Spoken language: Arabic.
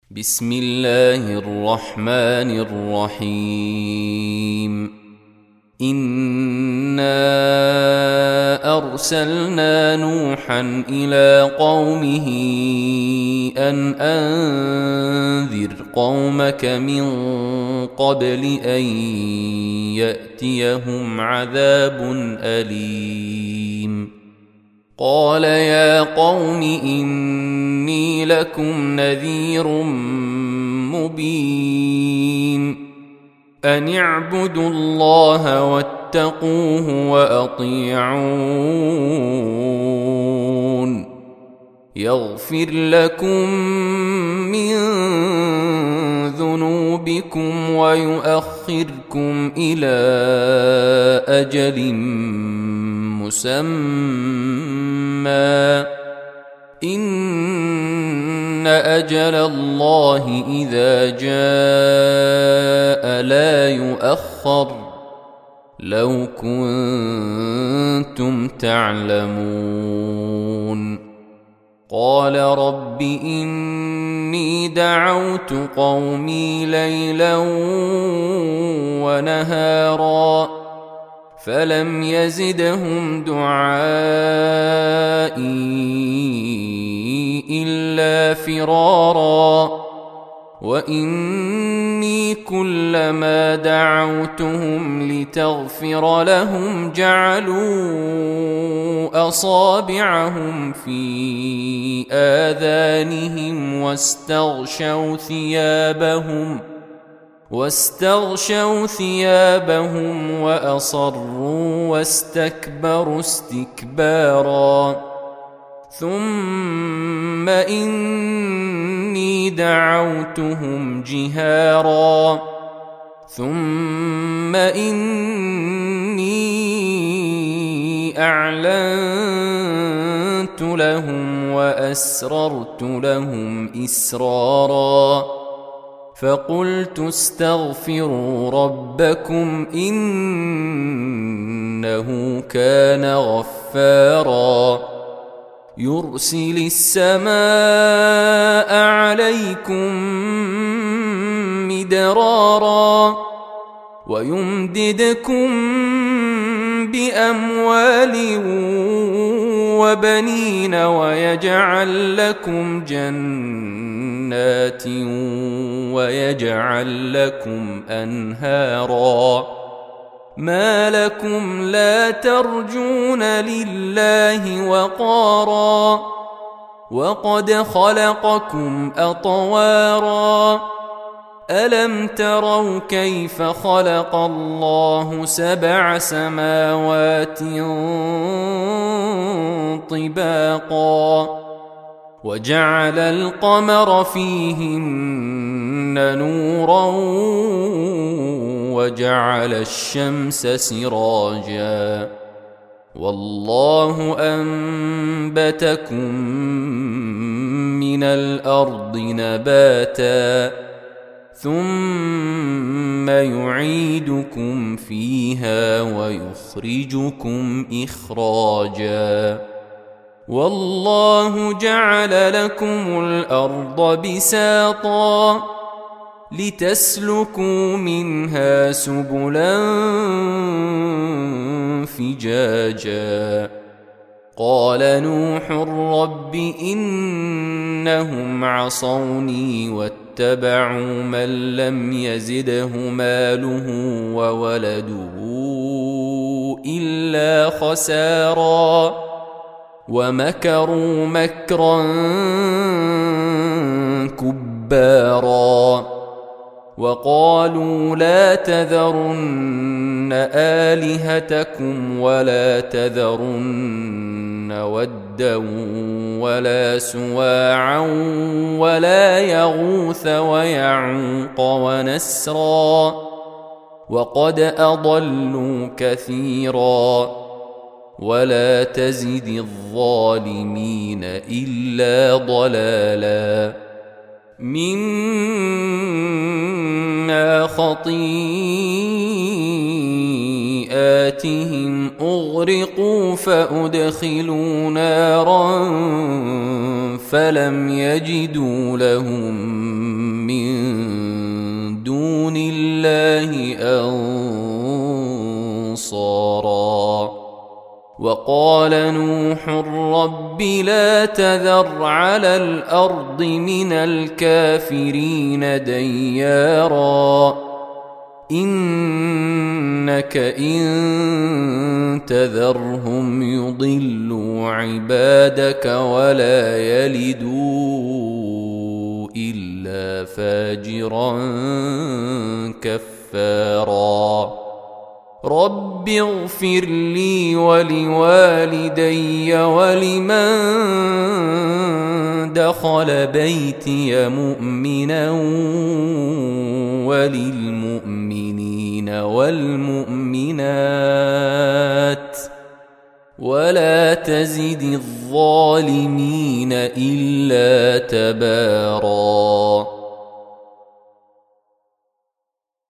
بسم الله الرحمن الرحيم. إنا أرسلنا نوحا إلى قومه أن أنذر قومك من قبل أن يأتيهم عذاب أليم. قال يا قوم إني لكم نذير مبين. أن اعبدوا الله واتقوه وأطيعون. يغفر لكم من ذنوبكم ويؤخركم إلى أجل مسمى. إن أجل الله إذا جاء لا يؤخر. لو كنتم تعلمون. قال رب إني دعوت قومي ليلا ونهارا فلم يزدهم دعائي إلا فرارا. وإني كلما دعوتهم لتغفر لهم جعلوا أصابعهم في آذانهم واستغشوا ثيابهم وأصروا واستكبروا استكبارا. ثم إني دعوتهم جهارا ثم إني أعلنت لهم وأسررت لهم إسرارا. فقلت استغفروا ربكم إنه كان غفارا. يرسل السماء عليكم مدرارا ويمددكم بأموال وبنين ويجعل لكم جنات ويجعل لكم أنهارا. ما لكم لا ترجون لله وقارا وقد خلقكم أطوارا. ألم تروا كيف خلق الله 7 سماوات طباقا وجعل القمر فيهن نورا وجعل الشمس سراجا. والله أنبتكم من الأرض نباتا ثم يعيدكم فيها ويخرجكم إخراجا. والله جعل لكم الأرض بساطا لتسلكوا منها سبلا فجاجا. قال نوح رب إنهم عصوني واتبعوا من لم يزده ماله وولده إلا خسارا. ومكروا مكرا كبارا. وقالوا لا تذرن آلهتكم ولا تذرن ودا ولا سواعا ولا يغوث ويعوق ونسرا وقد أضلوا كثيرا. ولا تزد الظالمين إلا ضلالا. مما خطيئاتهم أغرقوا فأدخلوا نارا فلم يجدوا لهم وقال نوح رب لا تذر على الأرض من الكافرين ديارا إنك إن تذرهم يضلوا عبادك ولا يلدوا إلا فاجرا كفارا رب اغفر لي ولوالدي ولمن دخل بيتي مؤمنا وللمؤمنين والمؤمنات ولا تزد الظالمين إلا تباراً